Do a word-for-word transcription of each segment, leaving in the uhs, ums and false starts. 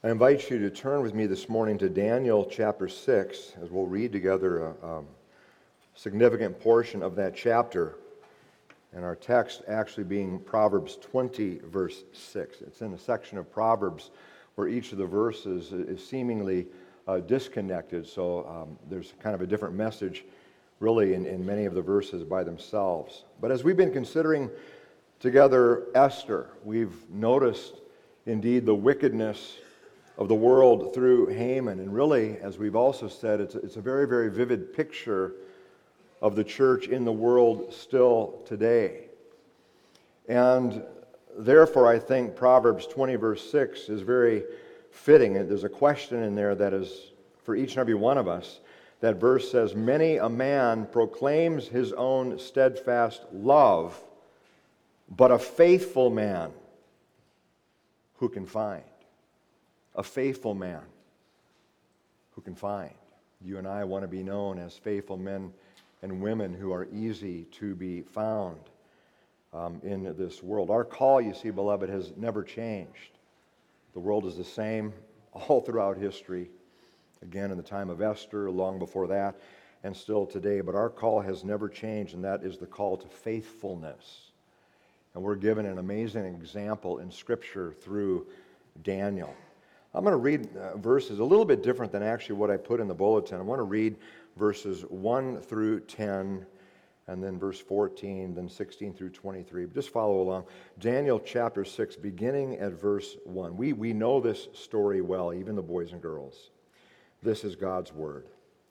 I invite you to turn with me this morning to Daniel chapter six, as we'll read together a, a significant portion of that chapter, and our text actually being Proverbs twenty, verse six. It's in a section of Proverbs where each of the verses is seemingly uh, disconnected, so um, there's kind of a different message really in, in many of the verses by themselves. But as we've been considering together Esther, we've noticed indeed the wickedness of the world through Haman. And really, as we've also said, it's a, it's a very, very vivid picture of the church in the world still today. And therefore, I think Proverbs twenty, verse six is very fitting. There's a question in there that is for each and every one of us. That verse says, "Many a man proclaims his own steadfast love, but a faithful man who can find?" A faithful man who can find. You and I want to be known as faithful men and women who are easy to be found um, in this world. Our call, you see, beloved, has never changed. The world is the same all throughout history. Again, in the time of Esther, long before that, and still today. But our call has never changed, and that is the call to faithfulness. And we're given an amazing example in Scripture through Daniel. I'm going to read uh, verses a little bit different than actually what I put in the bulletin. I want to read verses one through ten, and then verse fourteen, then sixteen through twenty-three. Just follow along. Daniel chapter six, beginning at verse one. We, we know this story well, even the boys and girls. This is God's word.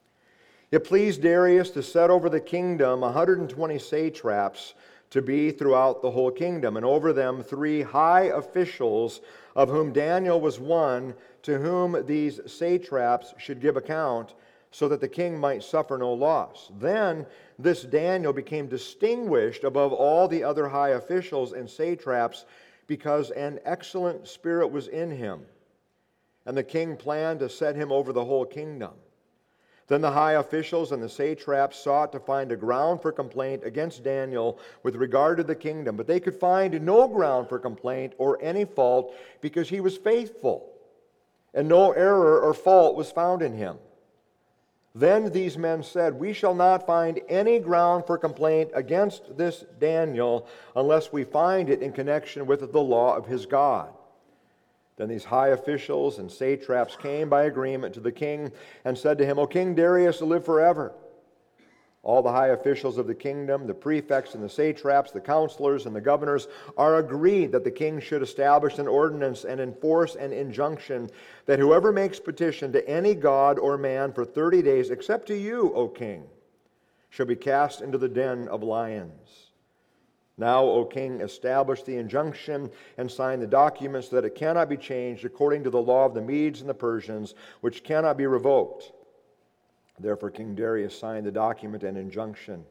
"It pleased Darius to set over the kingdom one hundred twenty satraps to be throughout the whole kingdom, and over them three high officials, of whom Daniel was one, to whom these satraps should give account, so that the king might suffer no loss. Then this Daniel became distinguished above all the other high officials and satraps, because an excellent spirit was in him. And the king planned to set him over the whole kingdom. Then the high officials and the satraps sought to find a ground for complaint against Daniel with regard to the kingdom, but they could find no ground for complaint or any fault, because he was faithful, and no error or fault was found in him. Then these men said, 'We shall not find any ground for complaint against this Daniel unless we find it in connection with the law of his God.' Then these high officials and satraps came by agreement to the king and said to him, 'O King Darius, live forever.' All the high officials of the kingdom, the prefects and the satraps, the counselors and the governors, are agreed that the king should establish an ordinance and enforce an injunction that whoever makes petition to any god or man for thirty days, except to you, O king, shall be cast into the den of lions. Now, O king, establish the injunction and sign the document so that it cannot be changed according to the law of the Medes and the Persians, which cannot be revoked.' Therefore King Darius signed the document and injunction.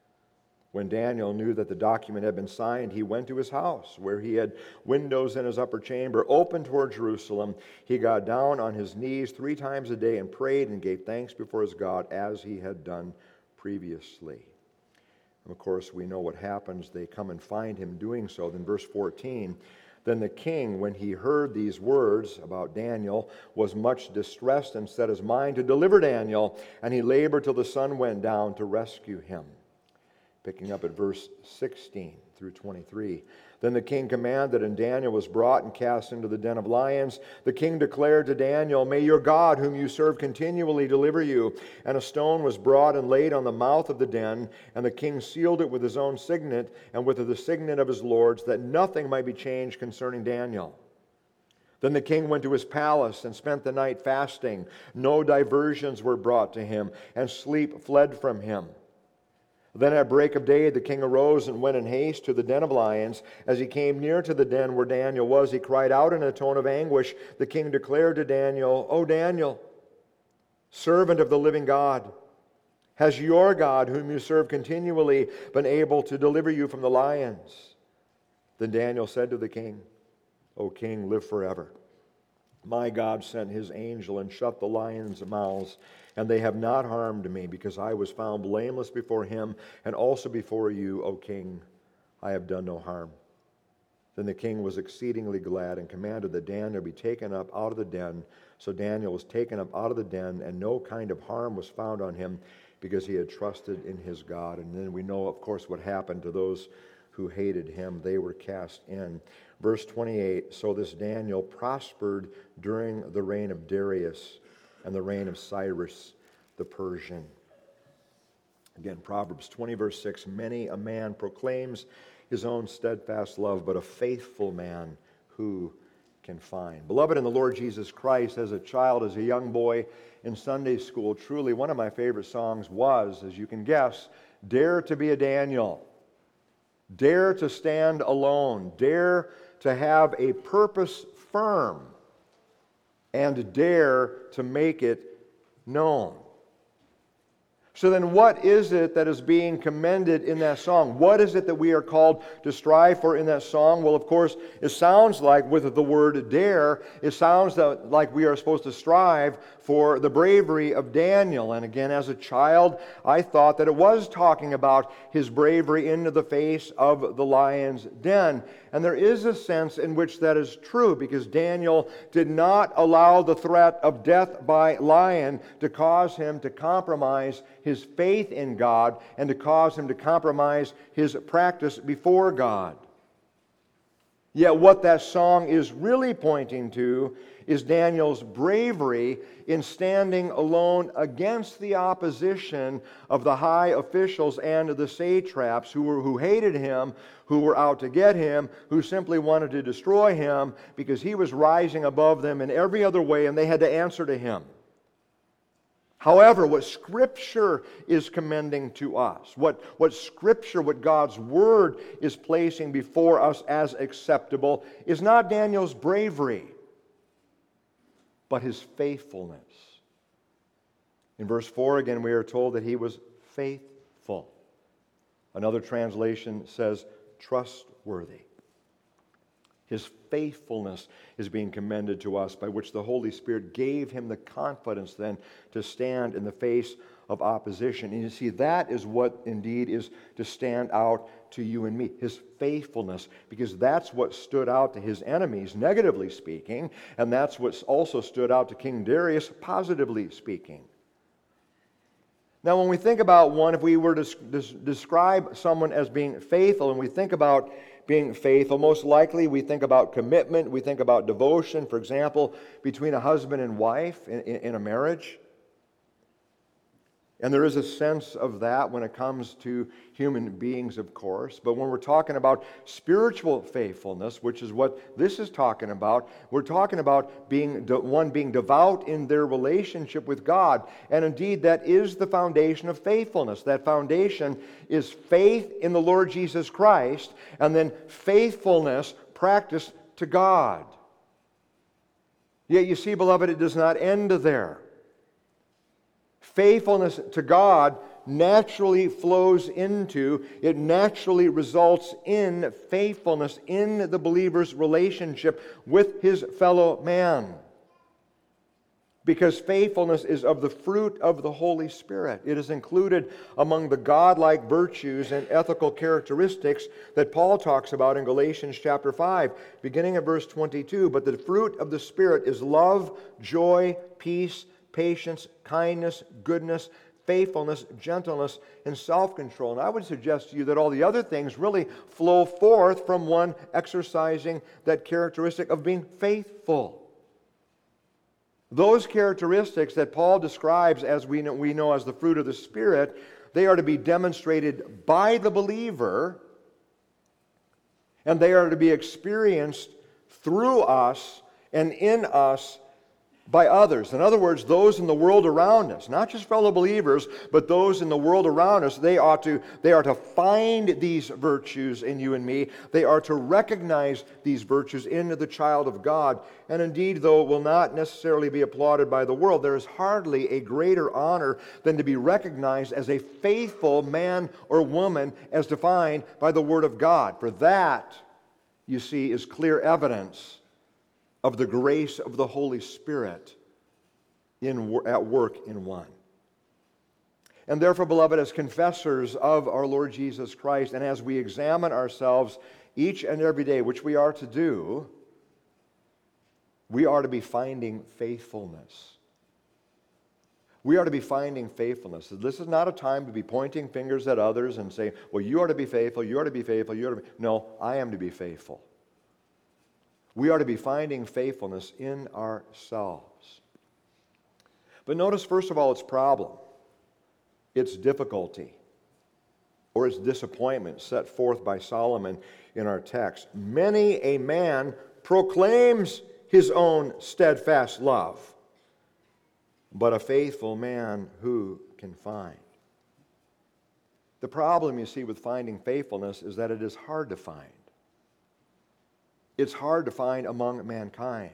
When Daniel knew that the document had been signed, he went to his house, where he had windows in his upper chamber open toward Jerusalem. He got down on his knees three times a day and prayed and gave thanks before his God, as he had done previously." And of course, we know what happens. They come and find him doing so. Then verse fourteen, "Then the king, when he heard these words about Daniel, was much distressed and set his mind to deliver Daniel, and he labored till the sun went down to rescue him." Picking up at verse sixteen through twenty-three. "Then the king commanded, and Daniel was brought and cast into the den of lions. The king declared to Daniel, 'May your God, whom you serve continually, deliver you.' And a stone was brought and laid on the mouth of the den, and the king sealed it with his own signet and with the signet of his lords, that nothing might be changed concerning Daniel. Then the king went to his palace and spent the night fasting. No diversions were brought to him, and sleep fled from him. Then at break of day the king arose and went in haste to the den of lions. As he came near to the den where Daniel was, he cried out in a tone of anguish. The king declared to Daniel, 'O Daniel, servant of the living God, has your God, whom you serve continually, been able to deliver you from the lions?' Then Daniel said to the king, 'O king, live forever. My God sent his angel and shut the lions' mouths, and they have not harmed me, because I was found blameless before him, and also before you, O king. I have done no harm.' Then the king was exceedingly glad and commanded that Daniel be taken up out of the den. So Daniel was taken up out of the den, and no kind of harm was found on him because he had trusted in his God. And then we know, of course, what happened to those who hated him. They were cast in. Verse twenty-eight, so this Daniel prospered during the reign of Darius and the reign of Cyrus the Persian. Again, Proverbs twenty, verse six, many a man proclaims his own steadfast love, but a faithful man who can find. Beloved in the Lord Jesus Christ, as a child, as a young boy in Sunday school, truly one of my favorite songs was, as you can guess, Dare to be a Daniel. Dare to stand alone. Dare to have a purpose firm. And dare to make it known. So then what is it that is being commended in that song? What is it that we are called to strive for in that song? Well, of course, it sounds like with the word dare, it sounds like we are supposed to strive for the bravery of Daniel. And again, as a child, I thought that it was talking about his bravery into the face of the lion's den. And there is a sense in which that is true, because Daniel did not allow the threat of death by lion to cause him to compromise his faith in God and to cause him to compromise his practice before God. Yet what that song is really pointing to is Daniel's bravery in standing alone against the opposition of the high officials and the satraps who were who hated him, who were out to get him, who simply wanted to destroy him because he was rising above them in every other way, and they had to answer to him. However, what Scripture is commending to us, what, what Scripture, what God's Word is placing before us as acceptable, is not Daniel's bravery, but his faithfulness. In verse four, again, we are told that he was faithful. Another translation says trustworthy. His faithfulness is being commended to us, by which the Holy Spirit gave him the confidence then to stand in the face of opposition. And you see, that is what indeed is to stand out to you and me, his faithfulness, because that's what stood out to his enemies, negatively speaking, and that's what also stood out to King Darius, positively speaking. Now, when we think about one, if we were to des- describe someone as being faithful, and we think about being faithful, most likely we think about commitment, we think about devotion, for example, between a husband and wife in, in, in a marriage. And there is a sense of that when it comes to human beings, of course. But when we're talking about spiritual faithfulness, which is what this is talking about, we're talking about being one being devout in their relationship with God. And indeed, that is the foundation of faithfulness. That foundation is faith in the Lord Jesus Christ, and then faithfulness practiced to God. Yet you see, beloved, it does not end there. Faithfulness to God naturally flows into, it naturally results in faithfulness in the believer's relationship with his fellow man. Because faithfulness is of the fruit of the Holy Spirit. It is included among the godlike virtues and ethical characteristics that Paul talks about in Galatians chapter five, beginning at verse twenty-two. But the fruit of the Spirit is love, joy, peace, patience, kindness, goodness, faithfulness, gentleness, and self-control. And I would suggest to you that all the other things really flow forth from one exercising that characteristic of being faithful. Those characteristics that Paul describes as we know, we know as the fruit of the Spirit, they are to be demonstrated by the believer, and they are to be experienced through us and in us by others. In other words, those in the world around us, not just fellow believers, but those in the world around us, they ought to, they are to find these virtues in you and me. They are to recognize these virtues in the child of God. And indeed, though it will not necessarily be applauded by the world, there is hardly a greater honor than to be recognized as a faithful man or woman as defined by the Word of God. For that, you see, is clear evidence of the grace of the Holy Spirit in, at work in one. And therefore, beloved, as confessors of our Lord Jesus Christ, and as we examine ourselves each and every day, which we are to do, we are to be finding faithfulness. We are to be finding faithfulness. This is not a time to be pointing fingers at others and saying, well, you are to be faithful, you are to be faithful, you are to be... No, I am to be faithful. We are to be finding faithfulness in ourselves. But notice, first of all, its problem, its difficulty, or its disappointment set forth by Solomon in our text. Many a man proclaims his own steadfast love, but a faithful man who can find? The problem, you see, with finding faithfulness is that it is hard to find. It's hard to find among mankind.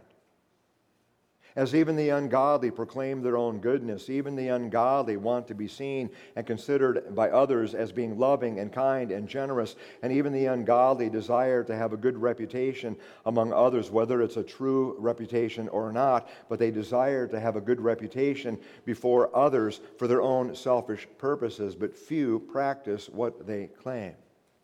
As even the ungodly proclaim their own goodness, even the ungodly want to be seen and considered by others as being loving and kind and generous, and even the ungodly desire to have a good reputation among others, whether it's a true reputation or not, but they desire to have a good reputation before others for their own selfish purposes, but few practice what they claim.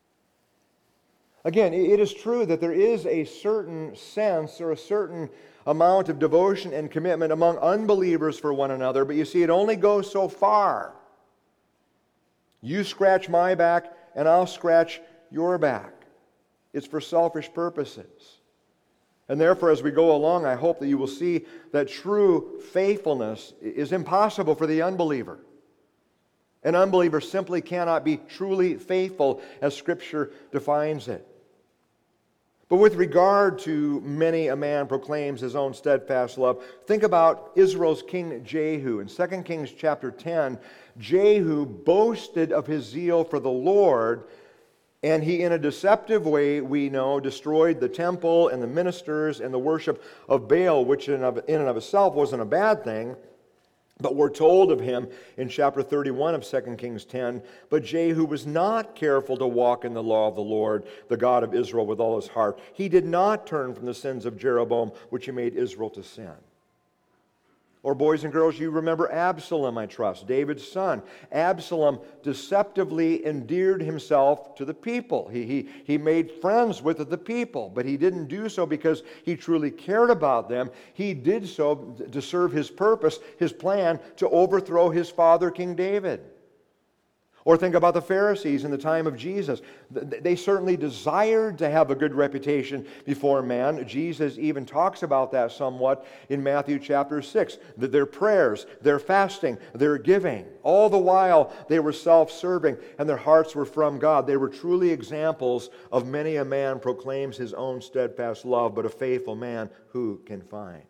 Again, it is true that there is a certain sense or a certain amount of devotion and commitment among unbelievers for one another, but you see, it only goes so far. You scratch my back, and I'll scratch your back. It's for selfish purposes. And therefore, as we go along, I hope that you will see that true faithfulness is impossible for the unbeliever. An unbeliever simply cannot be truly faithful as Scripture defines it. But with regard to many a man proclaims his own steadfast love, think about Israel's king Jehu. In Second Kings chapter ten, Jehu boasted of his zeal for the Lord, and he, in a deceptive way, we know, destroyed the temple and the ministers and the worship of Baal, which in and of itself wasn't a bad thing. But we're told of him in chapter thirty-one of Second Kings ten, but Jehu was not careful to walk in the law of the Lord, the God of Israel, with all his heart. He did not turn from the sins of Jeroboam, which he made Israel to sin. Or boys and girls, you remember Absalom, I trust, David's son. Absalom deceptively endeared himself to the people. He, he, he made friends with the people, but he didn't do so because he truly cared about them. He did so to serve his purpose, his plan to overthrow his father, King David. Or think about the Pharisees in the time of Jesus. They certainly desired to have a good reputation before man. Jesus even talks about that somewhat in Matthew chapter six. That their prayers, their fasting, their giving, all the while they were self-serving and their hearts were from God. They were truly examples of many a man proclaims his own steadfast love, but a faithful man who can find.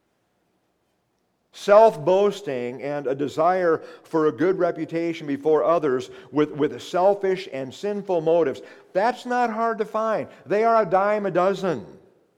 Self-boasting and a desire for a good reputation before others with, with selfish and sinful motives, that's not hard to find. They are a dime a dozen.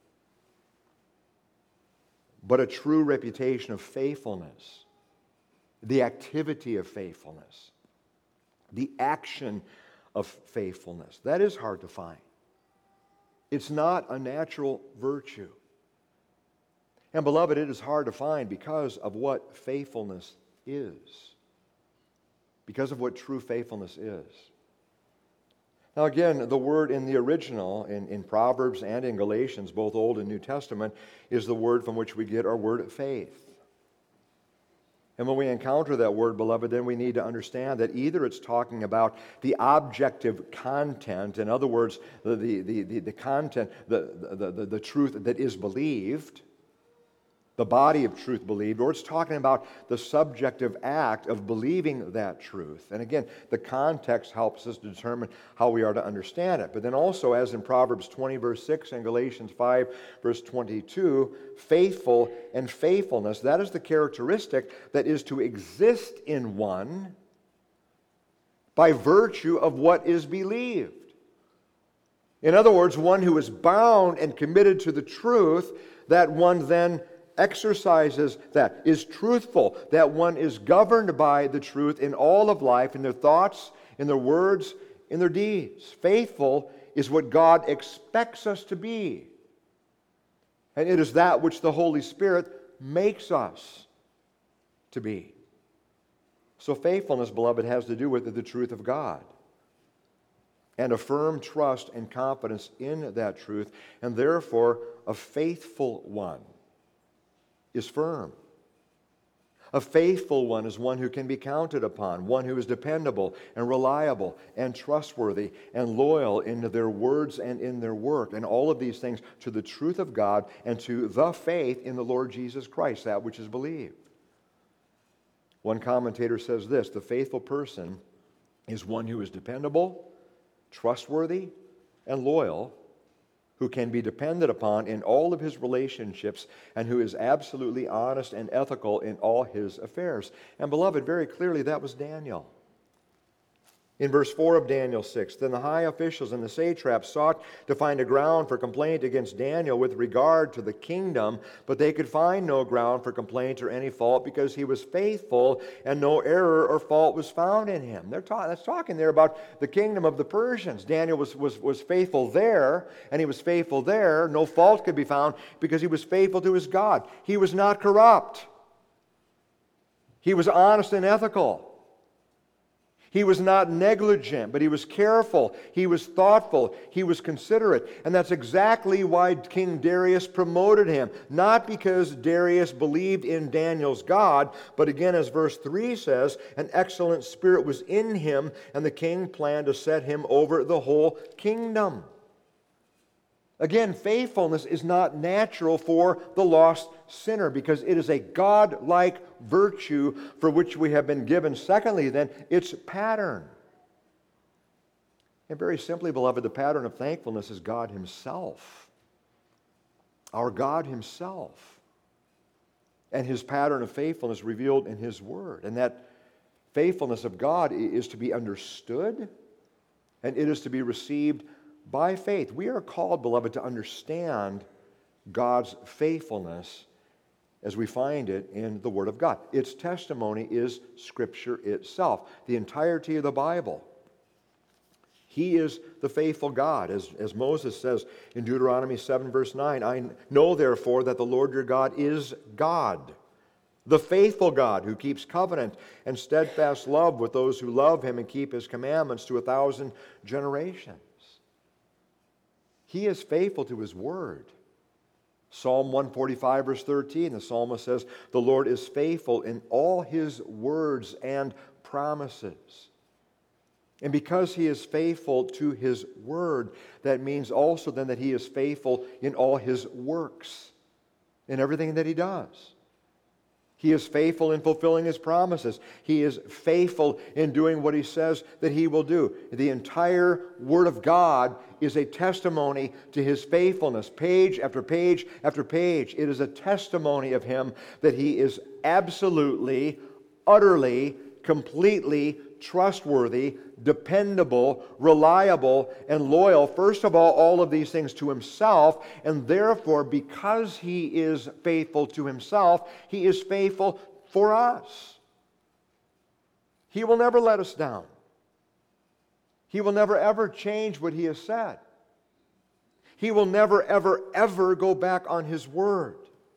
But a true reputation of faithfulness, the activity of faithfulness, the action of faithfulness, that is hard to find. It's not a natural virtue. And beloved, it is hard to find because of what faithfulness is. Because of what true faithfulness is. Now again, the word in the original, in, in Proverbs and in Galatians, both Old and New Testament, is the word from which we get our word faith. And when we encounter that word, beloved, then we need to understand that either it's talking about the objective content, in other words, the, the, the, the content, the, the, the, the truth that is believed, the body of truth believed, or it's talking about the subjective act of believing that truth. And again, the context helps us to determine how we are to understand it. But then also, as in Proverbs twenty, verse six, and Galatians five, verse twenty-two, faithful and faithfulness, that is the characteristic that is to exist in one by virtue of what is believed. In other words, one who is bound and committed to the truth, that one then exercises that, is truthful, that one is governed by the truth in all of life, in their thoughts, in their words, in their deeds. Faithful is what God expects us to be. And it is that which the Holy Spirit makes us to be. So faithfulness, beloved, has to do with the truth of God. and a firm trust and confidence in that truth, and therefore a faithful one is firm. A faithful one is one who can be counted upon, one who is dependable and reliable and trustworthy and loyal in their words and in their work, and all of these things to the truth of God and to the faith in the Lord Jesus Christ, that which is believed. One commentator says this: the faithful person is one who is dependable, trustworthy, and loyal, who can be depended upon in all of his relationships, and who is absolutely honest and ethical in all his affairs. And beloved, very clearly that was Daniel. In verse four of Daniel six, then the high officials and the satraps sought to find a ground for complaint against Daniel with regard to the kingdom, but they could find no ground for complaint or any fault, because he was faithful and no error or fault was found in him. They're ta- that's talking there about the kingdom of the Persians. Daniel was, was, was faithful there, and he was faithful there. No fault could be found because he was faithful to his God. He was not corrupt. He was honest and ethical. He was not negligent, but he was careful. He was thoughtful. He was considerate. And that's exactly why King Darius promoted him. Not because Darius believed in Daniel's God, but again, as verse three says, an excellent spirit was in him, and the king planned to set him over the whole kingdom. Again, faithfulness is not natural for the lost sinner, because it is a God-like virtue for which we have been given. Secondly, then, its pattern. And very simply, beloved, the pattern of thankfulness is God Himself. Our God Himself. And His pattern of faithfulness revealed in His Word. And that faithfulness of God is to be understood, and it is to be received by faith. We are called, beloved, to understand God's faithfulness as we find it in the Word of God. Its testimony is Scripture itself, the entirety of the Bible. He is the faithful God. As, as Moses says in Deuteronomy seven, verse nine, I know therefore that the Lord your God is God, the faithful God who keeps covenant and steadfast love with those who love Him and keep His commandments to a thousand generations. He is faithful to His Word. Psalm one forty-five, verse thirteen, the psalmist says, the Lord is faithful in all His words and promises. And because He is faithful to His Word, that means also then that He is faithful in all His works, in everything that He does. He is faithful in fulfilling His promises. He is faithful in doing what He says that He will do. The entire Word of God is a testimony to His faithfulness. Page after page after page, it is a testimony of Him that He is absolutely, utterly, completely trustworthy, dependable, reliable, and loyal. First of all, all of these things to Himself, and therefore, because He is faithful to Himself, He is faithful for us. He will never let us down. He will never ever change what He has said. He will never ever ever go back on His word.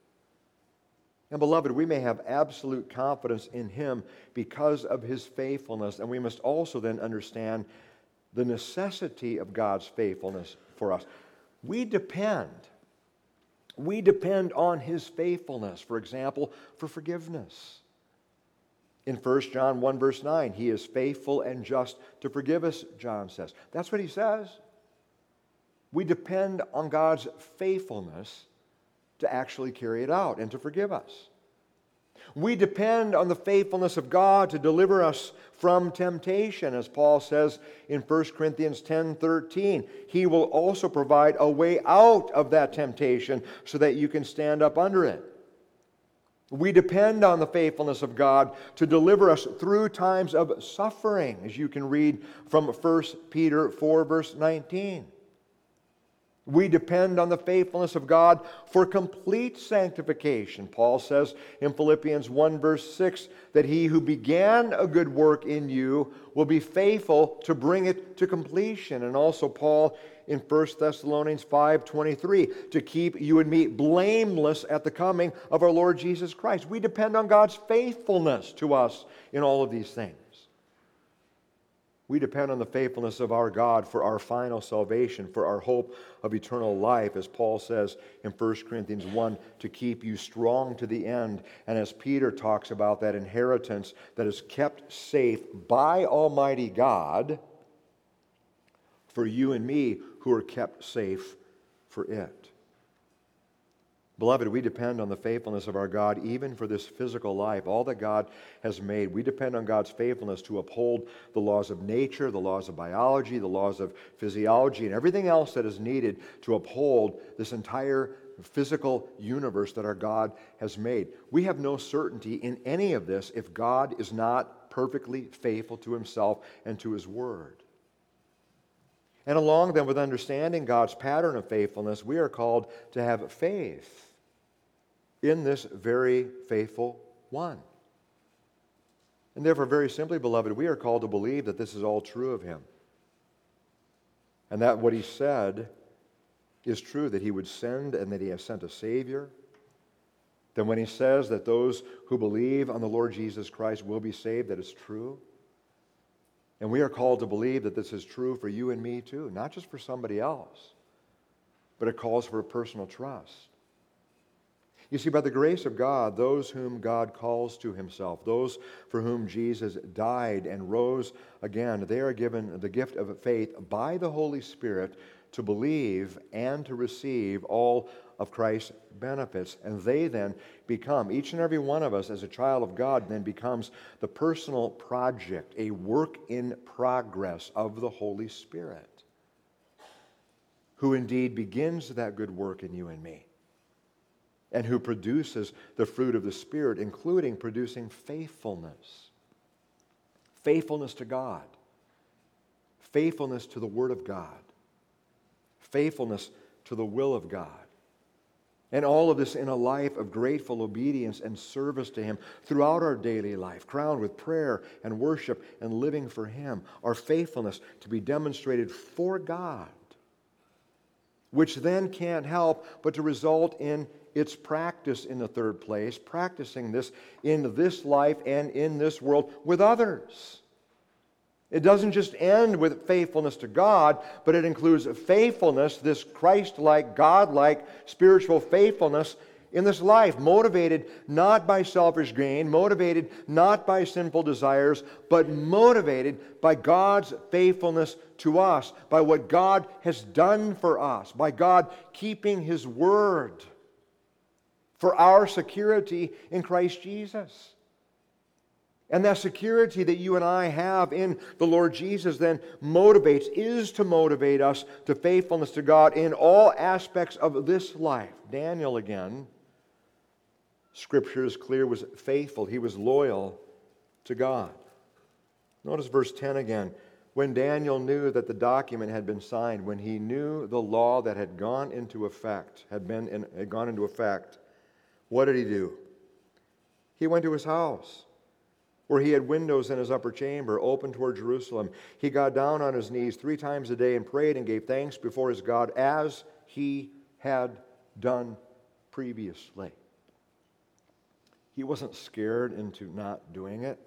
And beloved, we may have absolute confidence in Him because of His faithfulness, and we must also then understand the necessity of God's faithfulness for us. We depend, we depend on His faithfulness, for example, for forgiveness. In First John one, verse nine, He is faithful and just to forgive us, John says. That's what He says. We depend on God's faithfulness to actually carry it out and to forgive us. We depend on the faithfulness of God to deliver us from temptation, as Paul says in First Corinthians ten thirteen. He will also provide a way out of that temptation so that you can stand up under it. We depend on the faithfulness of God to deliver us through times of suffering, as you can read from First Peter four, verse nineteen. We depend on the faithfulness of God for complete sanctification. Paul says in Philippians one, verse six, that He who began a good work in you will be faithful to bring it to completion. And also Paul in First Thessalonians five twenty-three, to keep you and me blameless at the coming of our Lord Jesus Christ. We depend on God's faithfulness to us in all of these things. We depend on the faithfulness of our God for our final salvation, for our hope of eternal life, as Paul says in First Corinthians one, to keep you strong to the end. And as Peter talks about that inheritance that is kept safe by Almighty God for you and me who are kept safe for it. Beloved, we depend on the faithfulness of our God even for this physical life, all that God has made. We depend on God's faithfulness to uphold the laws of nature, the laws of biology, the laws of physiology, and everything else that is needed to uphold this entire physical universe that our God has made. We have no certainty in any of this if God is not perfectly faithful to Himself and to His Word. And along then with understanding God's pattern of faithfulness, we are called to have faith in this very faithful one. And therefore, very simply, beloved, we are called to believe that this is all true of Him. And that what He said is true, that He would send and that He has sent a Savior. Then when He says that those who believe on the Lord Jesus Christ will be saved, that is true. And we are called to believe that this is true for you and me too, not just for somebody else, but it calls for a personal trust. You see, by the grace of God, those whom God calls to Himself, those for whom Jesus died and rose again, they are given the gift of faith by the Holy Spirit to believe and to receive all of Christ's benefits. And they then become, each and every one of us as a child of God then becomes the personal project, a work in progress of the Holy Spirit, who indeed begins that good work in you and me, and who produces the fruit of the Spirit, including producing faithfulness. Faithfulness to God. Faithfulness to the Word of God. Faithfulness to the will of God. And all of this in a life of grateful obedience and service to Him throughout our daily life, crowned with prayer and worship and living for Him. Our faithfulness to be demonstrated for God, which then can't help but to result in its practice in the third place, practicing this in this life and in this world with others. It doesn't just end with faithfulness to God, but it includes faithfulness, this Christ-like, God-like spiritual faithfulness in this life, motivated not by selfish gain, motivated not by sinful desires, but motivated by God's faithfulness to us, by what God has done for us, by God keeping His word for our security in Christ Jesus. And that security that you and I have in the Lord Jesus then motivates, is to motivate us to faithfulness to God in all aspects of this life. Daniel again, Scripture is clear, was faithful. He was loyal to God. Notice verse ten again. When Daniel knew that the document had been signed, when he knew the law that had gone into effect, had been in, had gone into effect, what did he do? He went to his house, where he had windows in his upper chamber open toward Jerusalem. He got down on his knees three times a day and prayed and gave thanks before his God as he had done previously. He wasn't scared into not doing it.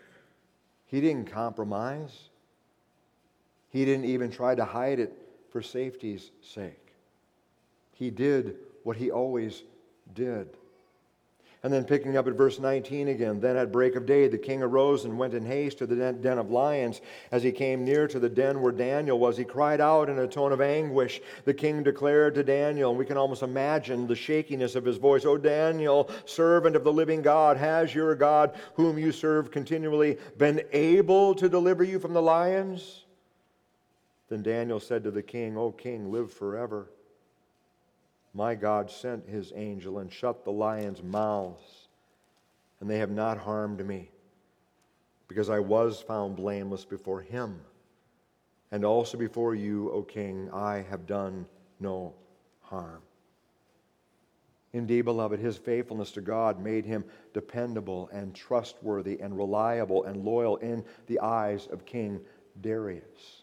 He didn't compromise. He didn't even try to hide it for safety's sake. He did what he always did. And then picking up at verse nineteen again, then at break of day the king arose and went in haste to the den of lions. As he came near to the den where Daniel was, he cried out in a tone of anguish. The king declared to Daniel, and we can almost imagine the shakiness of his voice, "O Daniel, servant of the living God, has your God, whom you serve continually, been able to deliver you from the lions?" Then Daniel said to the king, "O king, live forever. My God sent His angel and shut the lions' mouths, and they have not harmed me, because I was found blameless before Him. And also before you, O king, I have done no harm." Indeed, beloved, his faithfulness to God made him dependable and trustworthy and reliable and loyal in the eyes of King Darius.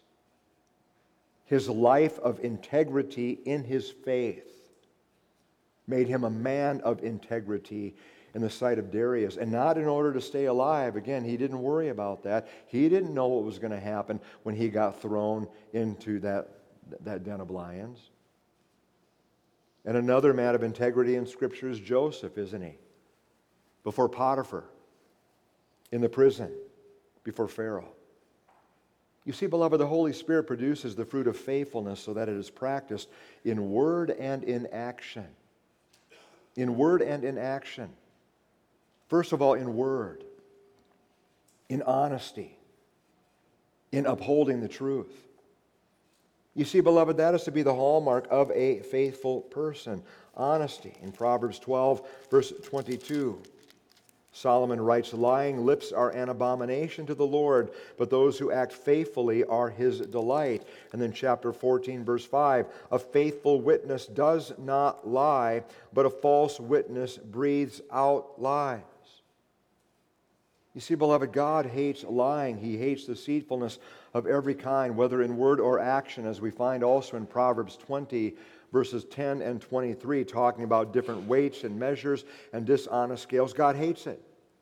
His life of integrity in his faith made him a man of integrity in the sight of Darius, and not in order to stay alive. Again, he didn't worry about that. He didn't know what was going to happen when he got thrown into that, that den of lions. And another man of integrity in Scripture is Joseph, isn't he? Before Potiphar, in the prison, before Pharaoh. You see, beloved, the Holy Spirit produces the fruit of faithfulness so that it is practiced in word and in action. In word and in action. First of all, in word, in honesty, in upholding the truth. You see, beloved, that is to be the hallmark of a faithful person. Honesty. In Proverbs twelve, verse twenty-two, Solomon writes, "Lying lips are an abomination to the Lord, but those who act faithfully are His delight." And then chapter fourteen, verse five, "A faithful witness does not lie, but a false witness breathes out lies." You see, beloved, God hates lying. He hates deceitfulness of every kind, whether in word or action, as we find also in Proverbs twenty, verses ten and twenty-three, talking about different weights and measures and dishonest scales. God hates it.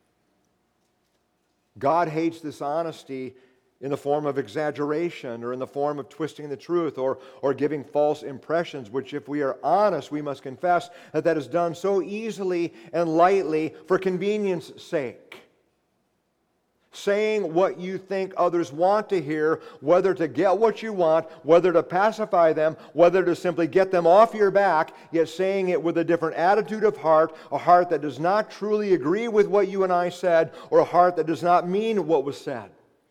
God hates dishonesty in the form of exaggeration or in the form of twisting the truth or, or giving false impressions, which, if we are honest, we must confess that that is done so easily and lightly for convenience sake. Saying what you think others want to hear, whether to get what you want, whether to pacify them, whether to simply get them off your back, yet saying it with a different attitude of heart, a heart that does not truly agree with what you and I said, or a heart that does not mean what was said.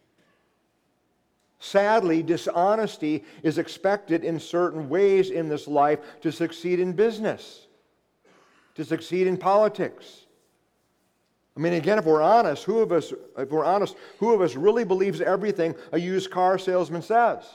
Sadly, dishonesty is expected in certain ways in this life to succeed in business, to succeed in politics. I mean, again, if we're honest, who of us, if we're honest, who of us really believes everything a used car salesman says?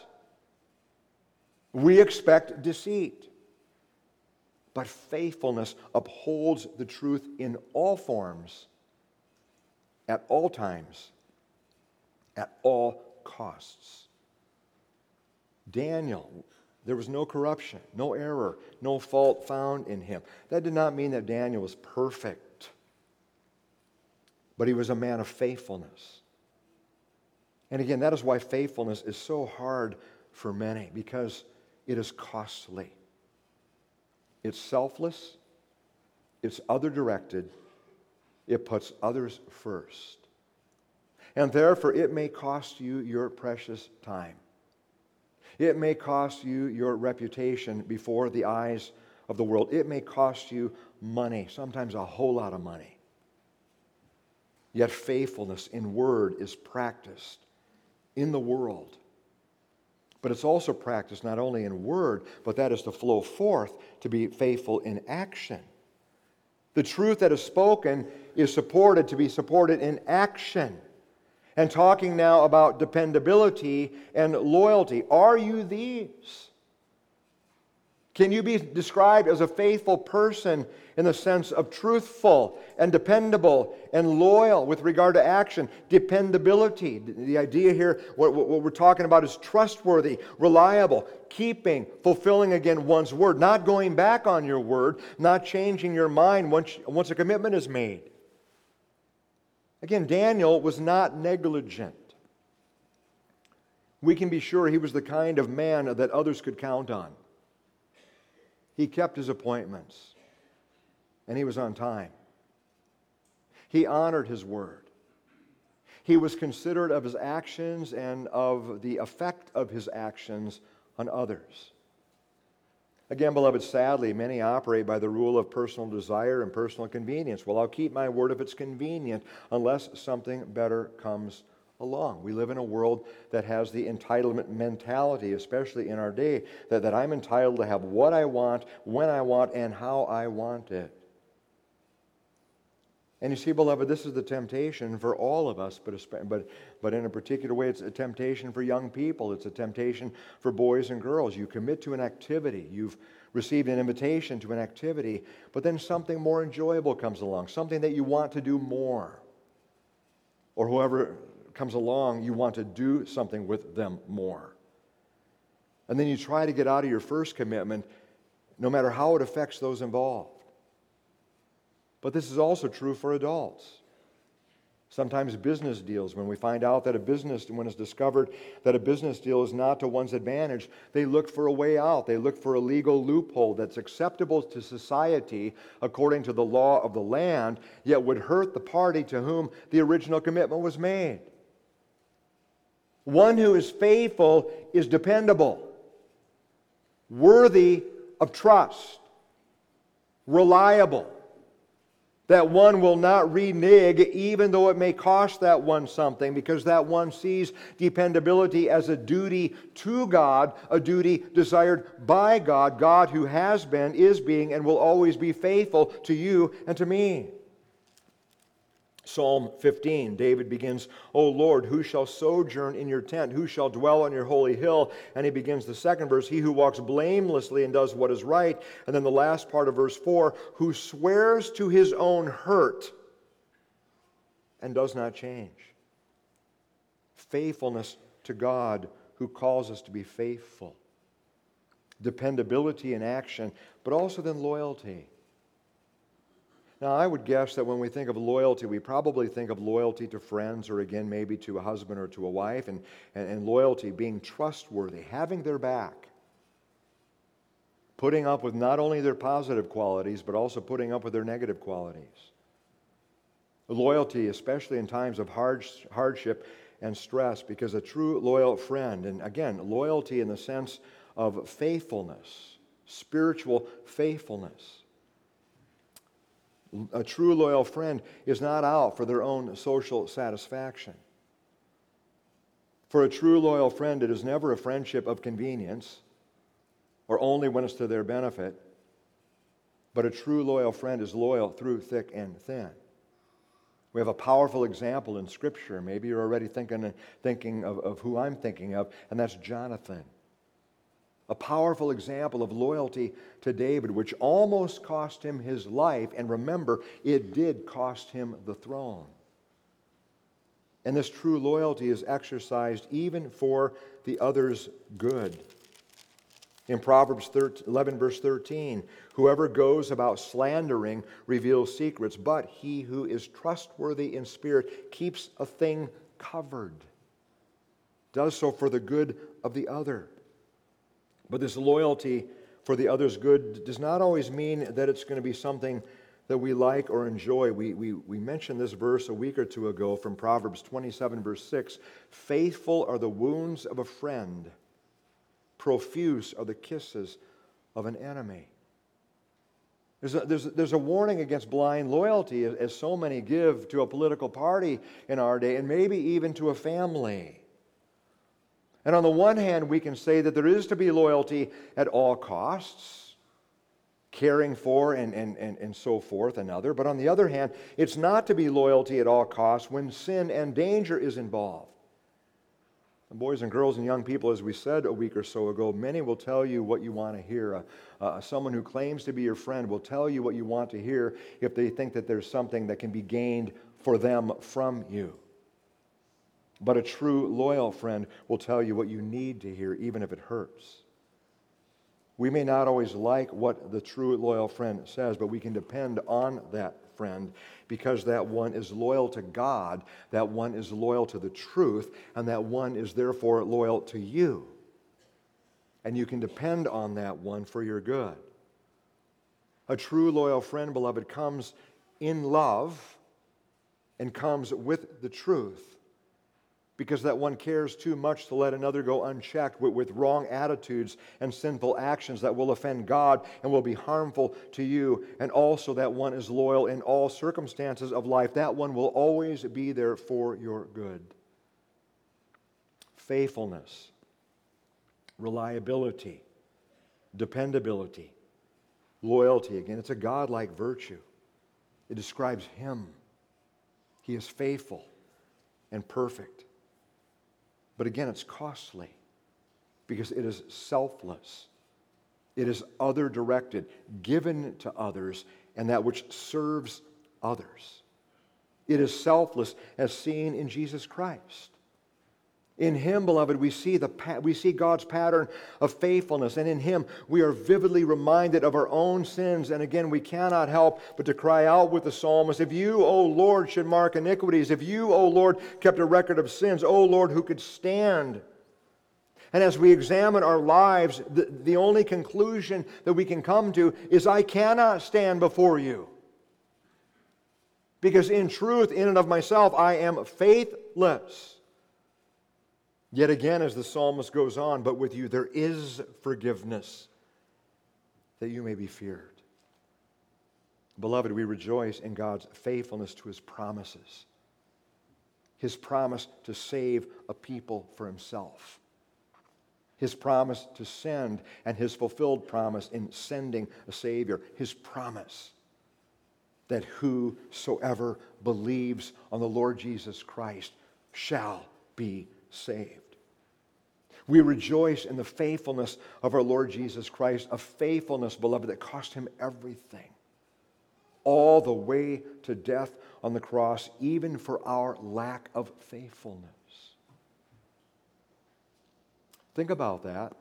We expect deceit. But faithfulness upholds the truth in all forms, at all times, at all costs. Daniel, there was no corruption, no error, no fault found in him. That did not mean that Daniel was perfect. But he was a man of faithfulness. And again, that is why faithfulness is so hard for many, because it is costly. It's selfless. It's other-directed. It puts others first. And therefore, it may cost you your precious time. It may cost you your reputation before the eyes of the world. It may cost you money, sometimes a whole lot of money. Yet faithfulness in word is practiced in the world. But it's also practiced not only in word, but that is to flow forth to be faithful in action. The truth that is spoken is supported to be supported in action. And talking now about dependability and loyalty. Are you these? Can you be described as a faithful person in the sense of truthful and dependable and loyal with regard to action? Dependability. The idea here, what, what we're talking about is trustworthy, reliable, keeping, fulfilling again one's word, not going back on your word, not changing your mind once, once a commitment is made. Again, Daniel was not negligent. We can be sure he was the kind of man that others could count on. He kept his appointments, and he was on time. He honored his word. He was considerate of his actions and of the effect of his actions on others. Again, beloved, sadly, many operate by the rule of personal desire and personal convenience. Well, I'll keep my word if it's convenient, unless something better comes along. We live in a world that has the entitlement mentality, especially in our day, that, that I'm entitled to have what I want, when I want, and how I want it. And you see, beloved, this is the temptation for all of us, but, but, but in a particular way, it's a temptation for young people. It's a temptation for boys and girls. You commit to an activity. You've received an invitation to an activity, but then something more enjoyable comes along, something that you want to do more. Or whoever comes along, you want to do something with them more. And then you try to get out of your first commitment, no matter how it affects those involved. But this is also true for adults. Sometimes business deals, when we find out that a business, when it's discovered that a business deal is not to one's advantage, they look for a way out. They look for a legal loophole that's acceptable to society according to the law of the land, yet would hurt the party to whom the original commitment was made. One who is faithful is dependable, worthy of trust, reliable. That one will not renege even though it may cost that one something, because that one sees dependability as a duty to God, a duty desired by God, God who has been, is being, and will always be faithful to you and to me. Psalm fifteen, David begins, O Lord, who shall sojourn in your tent? Who shall dwell on your holy hill? And he begins the second verse, he who walks blamelessly and does what is right. And then the last part of verse four, who swears to his own hurt and does not change. Faithfulness to God who calls us to be faithful. Dependability in action, but also then loyalty. Now, I would guess that when we think of loyalty, we probably think of loyalty to friends or, again, maybe to a husband or to a wife, and, and, and loyalty being trustworthy, having their back, putting up with not only their positive qualities, but also putting up with their negative qualities. Loyalty, especially in times of hard, hardship and stress, because a true loyal friend, and again, loyalty in the sense of faithfulness, spiritual faithfulness. A true loyal friend is not out for their own social satisfaction. For a true loyal friend, it is never a friendship of convenience or only when it's to their benefit. But a true loyal friend is loyal through thick and thin. We have a powerful example in Scripture. Maybe you're already thinking, thinking of, of who I'm thinking of, and that's Jonathan. A powerful example of loyalty to David, which almost cost him his life. And remember, it did cost him the throne. And this true loyalty is exercised even for the other's good. In Proverbs eleven, verse thirteen, whoever goes about slandering reveals secrets, but he who is trustworthy in spirit keeps a thing covered, does so for the good of the other. But this loyalty for the other's good does not always mean that it's going to be something that we like or enjoy. We, we, we mentioned this verse a week or two ago from Proverbs twenty-seven, verse six. Faithful are the wounds of a friend. Profuse are the kisses of an enemy. There's a, there's, there's a warning against blind loyalty, as, as so many give to a political party in our day, and maybe even to a family. And on the one hand, we can say that there is to be loyalty at all costs, caring for and, and, and, and so forth another. But on the other hand, it's not to be loyalty at all costs when sin and danger is involved. And boys and girls and young people, as we said a week or so ago, many will tell you what you want to hear. Uh, uh, someone who claims to be your friend will tell you what you want to hear if they think that there's something that can be gained for them from you. But a true, loyal friend will tell you what you need to hear, even if it hurts. We may not always like what the true, loyal friend says, but we can depend on that friend because that one is loyal to God, that one is loyal to the truth, and that one is therefore loyal to you. And you can depend on that one for your good. A true, loyal friend, beloved, comes in love and comes with the truth, because that one cares too much to let another go unchecked with, with wrong attitudes and sinful actions that will offend God and will be harmful to you. And also that one is loyal in all circumstances of life. That one will always be there for your good. Faithfulness, reliability, dependability, loyalty. Again, it's a God-like virtue. It describes Him. He is faithful and perfect. But again, it's costly because it is selfless. It is other-directed, given to others, and that which serves others. It is selfless as seen in Jesus Christ. In Him, beloved, we see, the, we see God's pattern of faithfulness, and in Him we are vividly reminded of our own sins. And again, we cannot help but to cry out with the psalmist, if you, O Lord, should mark iniquities, if you, O Lord, kept a record of sins, O Lord, who could stand? And as we examine our lives, the, the only conclusion that we can come to is, I cannot stand before you. Because in truth, in and of myself, I am faithless. Yet again, as the psalmist goes on, but with you there is forgiveness, that you may be feared. Beloved, we rejoice in God's faithfulness to His promises. His promise to save a people for Himself. His promise to send, and His fulfilled promise in sending a Savior. His promise that whosoever believes on the Lord Jesus Christ shall be saved. We rejoice in the faithfulness of our Lord Jesus Christ, a faithfulness, beloved, that cost Him everything, all the way to death on the cross, even for our lack of faithfulness. Think about that.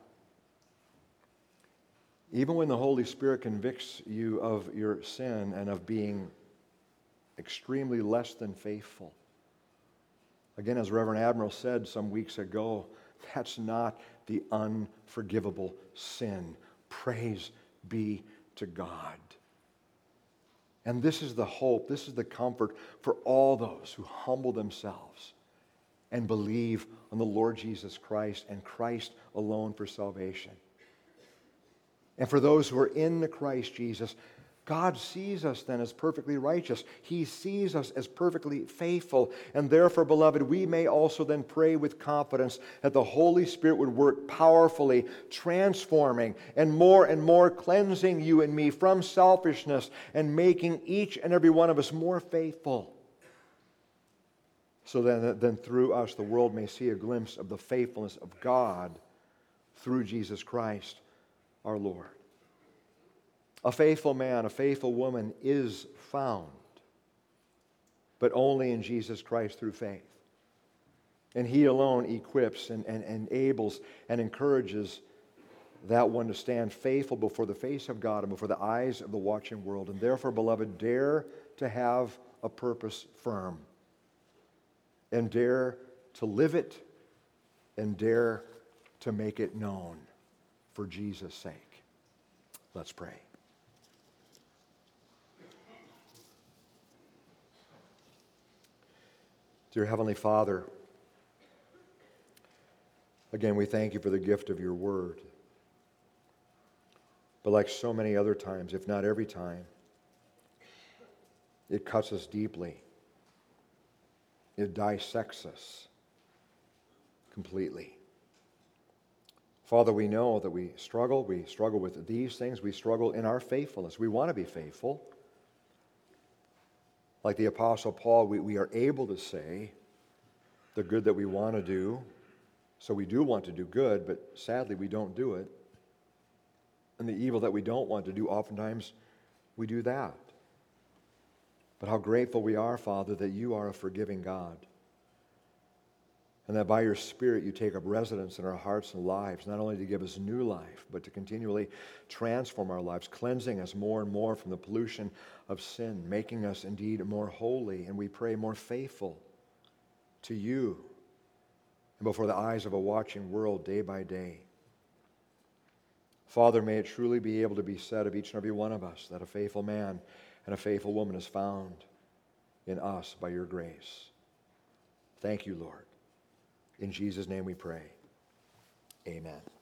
Even when the Holy Spirit convicts you of your sin and of being extremely less than faithful, again, as Reverend Admiral said some weeks ago, that's not the unforgivable sin. Praise be to God. And this is the hope, this is the comfort for all those who humble themselves and believe on the Lord Jesus Christ and Christ alone for salvation. And for those who are in the Christ Jesus, God sees us then as perfectly righteous. He sees us as perfectly faithful. And therefore, beloved, we may also then pray with confidence that the Holy Spirit would work powerfully, transforming and more and more cleansing you and me from selfishness and making each and every one of us more faithful. So then, then through us, the world may see a glimpse of the faithfulness of God through Jesus Christ, our Lord. A faithful man, a faithful woman is found, but only in Jesus Christ through faith. And He alone equips and, and, and enables and encourages that one to stand faithful before the face of God and before the eyes of the watching world. And therefore, beloved, dare to have a purpose firm, and dare to live it, and dare to make it known for Jesus' sake. Let's pray. Dear Heavenly Father, again, we thank You for the gift of Your Word. But like so many other times, if not every time, it cuts us deeply. It dissects us completely. Father, we know that we struggle. We struggle with these things. We struggle in our faithfulness. We want to be faithful. Like the Apostle Paul, we, we are able to say the good that we want to do. So we do want to do good, but sadly we don't do it. And the evil that we don't want to do, oftentimes we do that. But how grateful we are, Father, that You are a forgiving God. And that by Your Spirit You take up residence in our hearts and lives, not only to give us new life, but to continually transform our lives, cleansing us more and more from the pollution of sin, making us indeed more holy, and we pray more faithful to You and before the eyes of a watching world day by day. Father, may it truly be able to be said of each and every one of us that a faithful man and a faithful woman is found in us by Your grace. Thank You, Lord. In Jesus' name we pray. Amen.